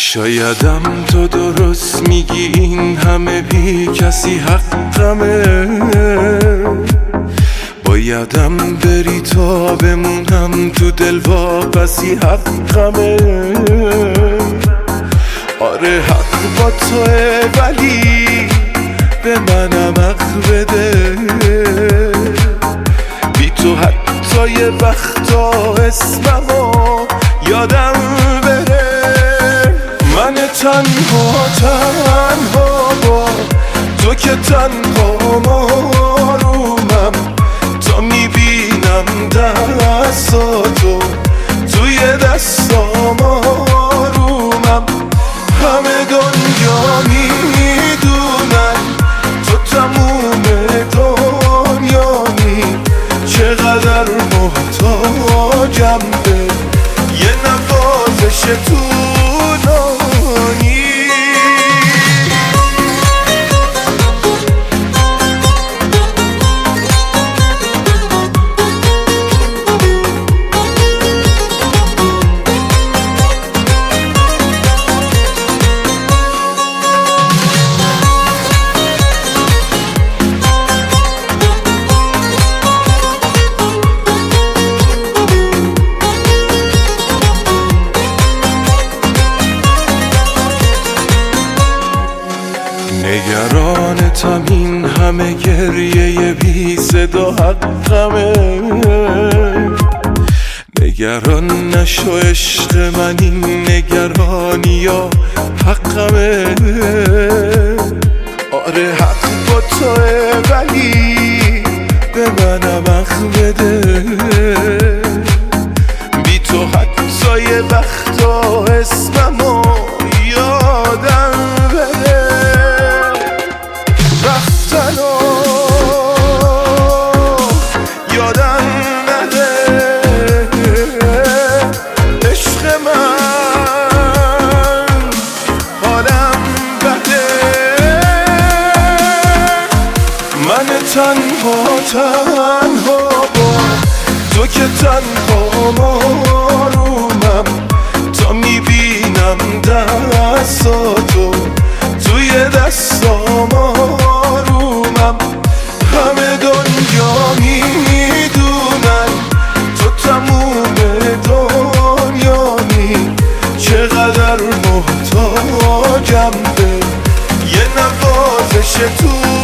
شایدم تو درست میگی این همه بی کسی حقمه، بایدم بری تا بمونم تو دل واپسی حقمه. آره حق با توه ولی به منم حق بده، بی تو حتی یه وقتا اسممو یادم بره. من تنها با تو که تنها مارومم، تا میبینم دستاتو توی دستام آرومم. همه دنیا میدونن تو تموم دنیایی، چقدر محتاجم به یه نوازش طولانی. نگرانتم این همه گریه بی صدا حقمه، نگران نشو عشق من این نگرانی ها حقمه. آره حق با توه ولی به منم حق بده، بی تو حتی یه وقتا اسممو یادم بده. رفتنو یادم نده، عشق من حالم بده. من تنها با تو که تنها مارومم، تا میبینم دستاتو توی دستام آرومم. همه دنیا میدونن تو تموم دنیایی، چقدر محتاجم به یه نوازش تو